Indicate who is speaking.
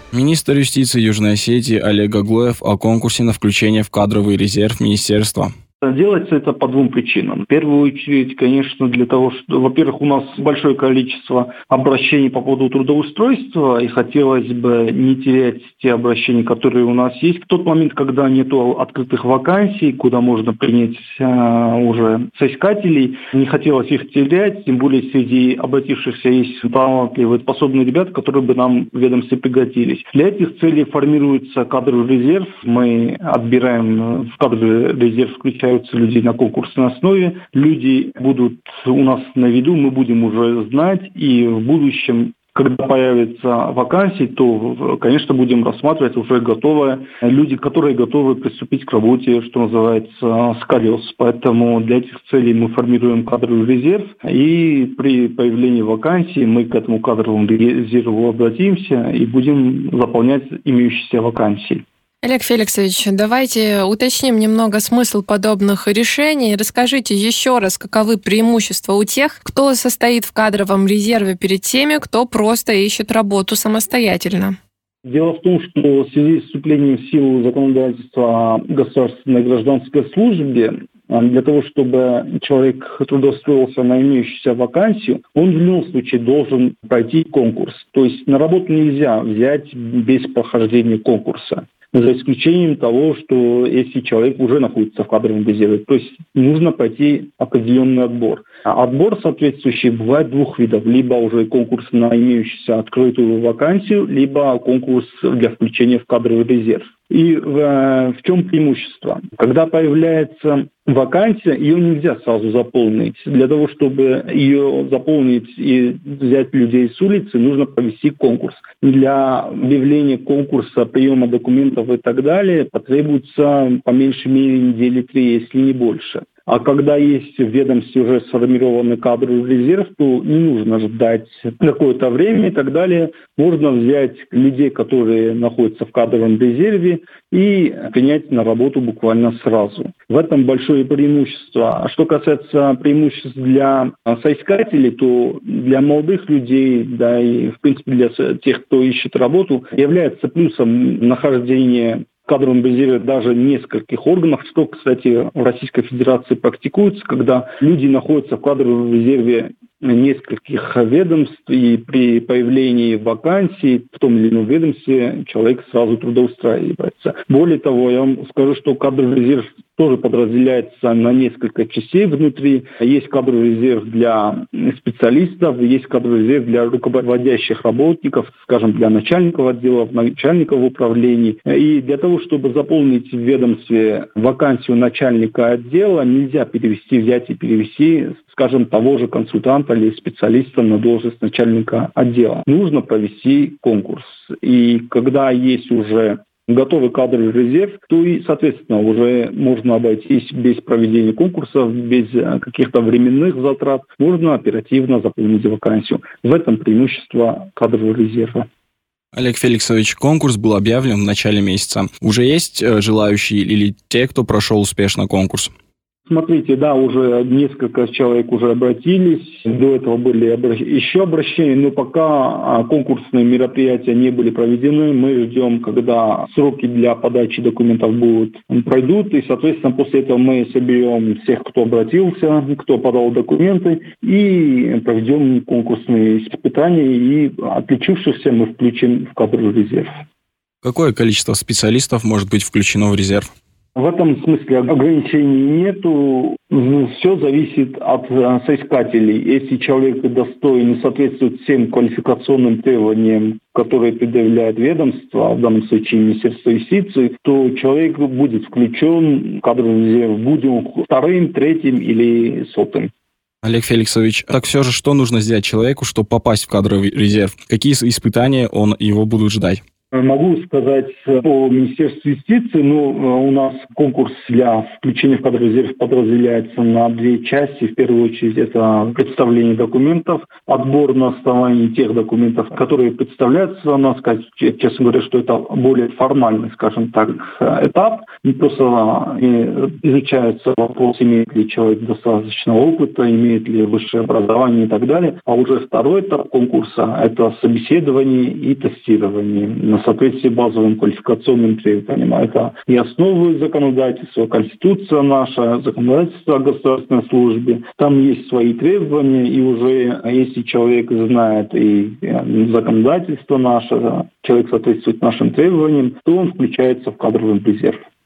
Speaker 1: Министр юстиции Южной Осетии Олег Аглоев о конкурсе на включение в кадровый резерв министерства.
Speaker 2: Делается это по двум причинам. В первую очередь, конечно, для того, что, во-первых, у нас большое количество обращений по поводу трудоустройства, и хотелось бы не терять те обращения, которые у нас есть. В тот момент, когда нет открытых вакансий, куда можно принять уже соискателей, не хотелось их терять, тем более среди обратившихся есть талантливые, способные ребята, которые бы нам в ведомстве пригодились. Для этих целей формируется кадровый резерв. Мы отбираем в кадровый резерв, включая людей на конкурсной основе. Люди будут у нас на виду, мы будем уже знать, и в будущем, когда появятся вакансии, то, конечно, будем рассматривать уже готовые люди, которые готовы приступить к работе, что называется, с колес. Поэтому для этих целей мы формируем кадровый резерв, и при появлении вакансий мы к этому кадровому резерву обратимся и будем заполнять имеющиеся вакансии.
Speaker 3: Олег Феликсович, давайте уточним немного смысл подобных решений. Расскажите еще раз, каковы преимущества у тех, кто состоит в кадровом резерве, перед теми, кто просто ищет работу самостоятельно.
Speaker 2: Дело в том, что в связи с вступлением в силу законодательства о государственной гражданской службе, для того, чтобы человек трудоустроился на имеющуюся вакансию, он в любом случае должен пройти конкурс. То есть на работу нельзя взять без прохождения конкурса, за исключением того, что если человек уже находится в кадровом резерве, то есть нужно пройти определенный отбор. А отбор соответствующий бывает двух видов. Либо уже конкурс на имеющуюся открытую вакансию, либо конкурс для включения в кадровый резерв. И в чем преимущество? Когда появляется вакансия, ее нельзя сразу заполнить. Для того, чтобы ее заполнить и взять людей с улицы, нужно провести конкурс. Для объявления конкурса, приема документов и так далее потребуется по меньшей мере недели 3, если не больше. А когда есть в ведомстве уже сформированный кадровый резерв, то не нужно ждать какое-то время и так далее. Можно взять людей, которые находятся в кадровом резерве, и принять на работу буквально сразу. В этом большое преимущество. А что касается преимуществ для соискателей, то для молодых людей, да и в принципе для тех, кто ищет работу, является плюсом нахождение в кадровом резерве даже нескольких органов, что, кстати, в Российской Федерации практикуется, когда люди находятся в кадровом резерве нескольких ведомств, и при появлении вакансий в том или ином ведомстве человек сразу трудоустраивается. Более того, я вам скажу, что кадровый резерв тоже подразделяется на несколько частей внутри. Есть кадровый резерв для специалистов, есть кадровый резерв для руководящих работников, скажем, для начальников отделов, начальников управлений. И для того, чтобы заполнить в ведомстве вакансию начальника отдела, нельзя взять и перевести, скажем, того же консультанта или специалиста на должность начальника отдела. Нужно провести конкурс. И когда есть уже готовый кадровый резерв, то и, соответственно, уже можно обойтись без проведения конкурсов, без каких-то временных затрат. Можно оперативно заполнить вакансию. В этом преимущество кадрового резерва.
Speaker 1: Олег Феликсович, конкурс был объявлен в начале месяца. Уже есть желающие или те, кто прошел успешно конкурс?
Speaker 2: Смотрите, да, уже несколько человек уже обратились. До этого были еще обращения, но пока конкурсные мероприятия не были проведены. Мы ждем, когда сроки для подачи документов пройдут. И, соответственно, после этого мы соберем всех, кто обратился, кто подал документы, и проведем конкурсные испытания. И отличившихся мы включим в кадровый резерв.
Speaker 1: Какое количество специалистов может быть включено в резерв?
Speaker 2: В этом смысле ограничений нету. Все зависит от соискателей. Если человек достоин и соответствует всем квалификационным требованиям, которые предъявляет ведомство, в данном случае Министерство юстиции, то человек будет включен в кадровый резерв, будем вторым, третьим или сотым.
Speaker 1: Олег Феликсович, так все же, что нужно сделать человеку, чтобы попасть в кадровый резерв? Какие испытания его будут ждать?
Speaker 2: Могу сказать по Министерству юстиции, у нас конкурс для включения в кадровый резерв подразделяется на две части. В первую очередь это представление документов, отбор на основании тех документов, которые представляются. Надо сказать, честно говоря, что это более формальный, скажем так, этап. Просто изучается вопрос, имеет ли человек достаточно опыта, имеет ли высшее образование и так далее. А уже второй этап конкурса – это собеседование и тестирование на соответствии базовым квалификационным требованиям. Это и основы законодательства, Конституция наша, законодательство о государственной службе. Там есть свои требования, и уже если человек знает и законодательство наше, человек соответствует нашим требованиям, то он включается в кадровый резерв.